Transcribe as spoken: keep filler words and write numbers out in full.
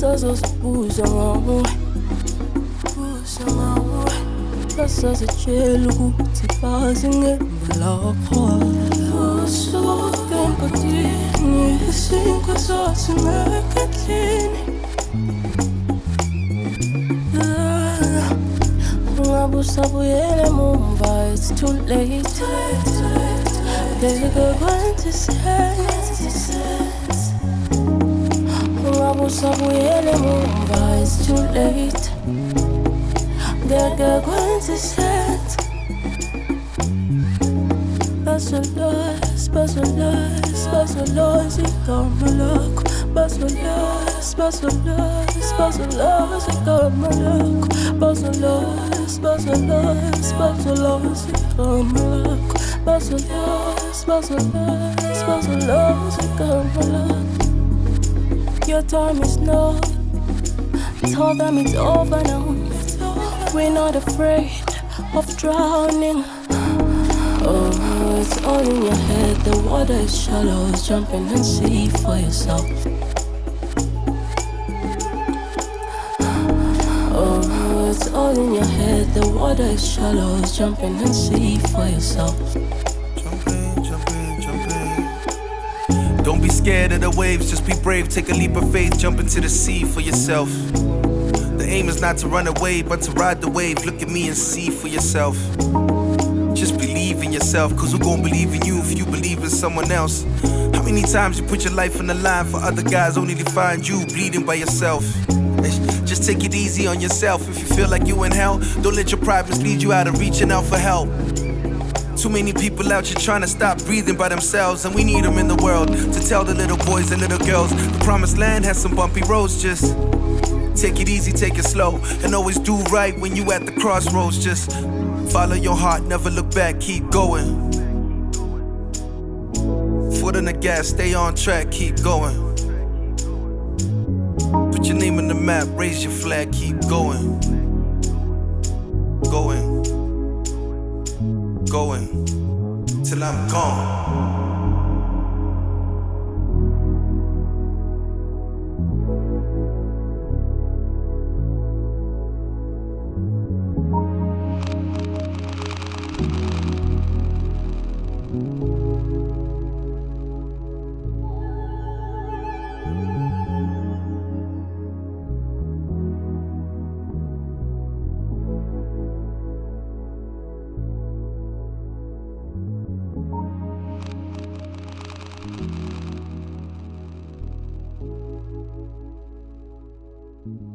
sazozibuza ngawe, buza ngawe. Basazitshela ukuthi bazi ngemva lakho. Usuke emgodini, isinkwa sasingekho endlini. Ungabe usabuyele mumva, it's too late. Ngeke kwenze sense. Ungabe usabuyele mumva, it's too late. Ngeke kwenze sense. Basolas, basolas, basolas, igama lakho. Basolas, basolas, basolas, igama lakho. Basolas, basolas, basolas, igama lakho. Basolas, basolas, basolas, igama lakho. Your time is now. Tell them it's over now. We're not afraid of drowning. Oh, it's all in your head. The water is shallow. Jump in and see for yourself. Oh, it's all in your head. The water is shallow. Jump in and see for yourself. Jump in, jump in, jump in. Don't be scared of the waves. Just be brave. Take a leap of faith. Jump into the sea for yourself. The aim is not to run away, but to ride the wave. Look at me and see for yourself. Just believe in yourself, cause who gon' believe in you if you believe in someone else? How many times you put your life on the line for other guys only to find you bleeding by yourself? Just take it easy on yourself. If you feel like you in hell, don't let your pride mislead you out of reaching out for help. Too many people out here trying to stop breathing by themselves, and we need them in the world to tell the little boys and little girls the promised land has some bumpy roads. Just take it easy, take it slow, and always do right when you at the crossroads. Just follow your heart, never look back, keep going. Foot on the gas, stay on track, keep going. Put your name on the map, raise your flag, keep going. Going, going, till I'm gone. Thank you.